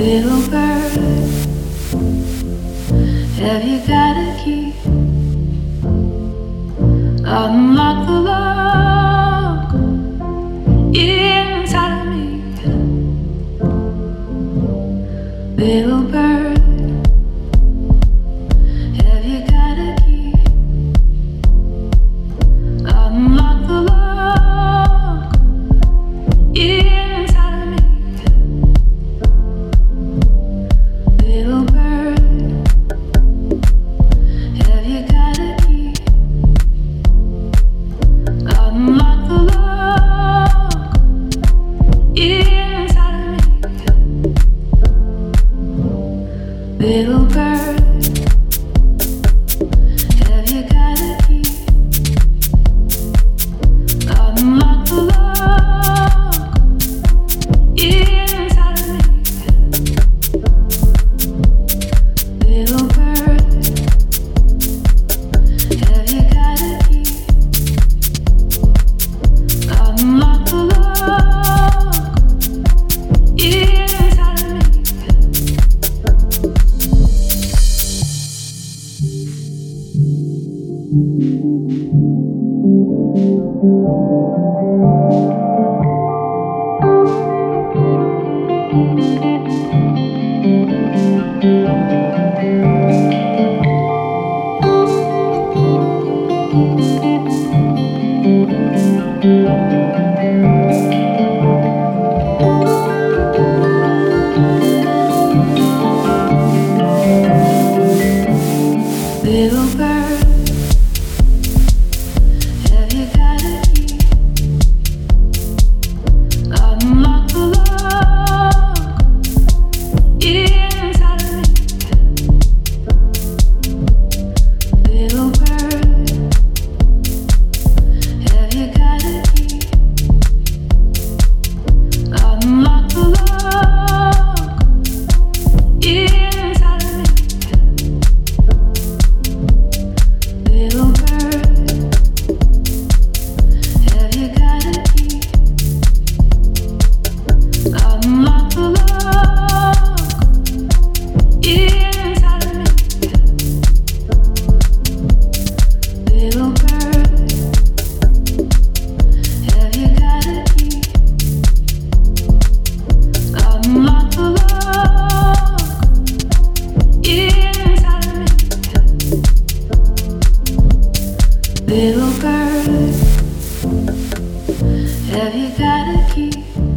Little bird, have you got a key? Unlock the lock inside of me. Little bird, have you got a key? Unlock the lock inside of me. Little bird, have you got a key? Unlock the lock inside of me. Little bird, have you got a key? Unlock the lock inside of me. Little bird, have you got a key? Unlock the lock inside of me. Little bird, have you got a key? Unlock the lock inside of me. Little bird, have you got a key? Unlock the lock inside of me. Little bird, have you got a key? Unlock the lock inside of me. Little bird, have you got a key? Unlock the lock inside of me. Little bird, have you got a key?